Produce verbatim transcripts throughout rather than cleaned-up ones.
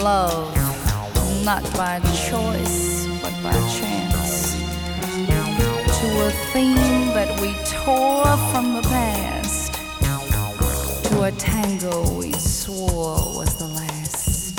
love, not by choice, but by chance, to a theme that we tore from the past, to a tango we swore was the last.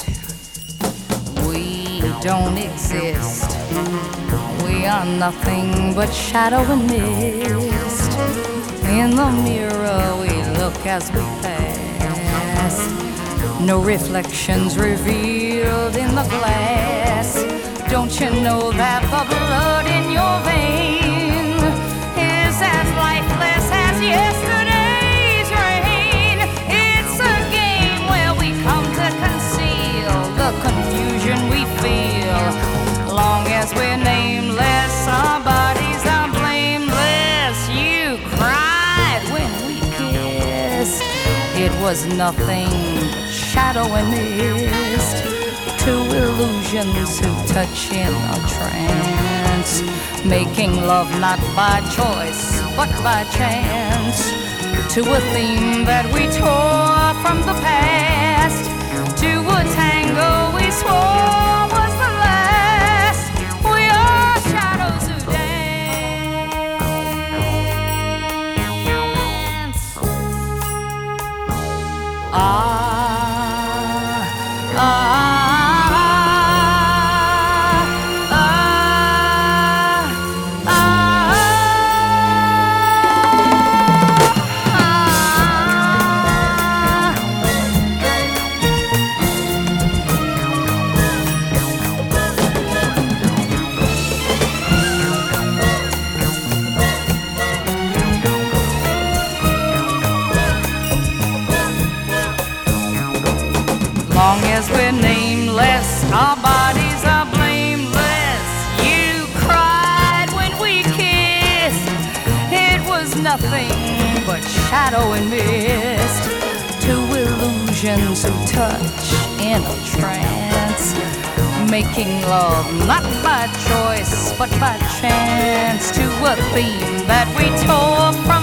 We don't exist, we are nothing but shadow and mist. In the mirror we look as we pass, no reflections revealed in the glass. Don't you know that the blood in your vein is as lifeless as yesterday's rain? It's a game where we come to conceal the confusion we feel. Long as we're nameless, our bodies are blameless. You cried when we kissed. It was nothing but shadow and mist. Two illusions who touch in a trance, making love not by choice but by chance, to a theme that we tore from the past, to a tango we swore was the last. We are shadows who dance. Ah, ah. Long as we're nameless, our bodies are blameless. You cried when we kissed. It was nothing but shadow and mist. Two illusions who touch in a trance, making love not by choice but by chance, to a theme that we tore from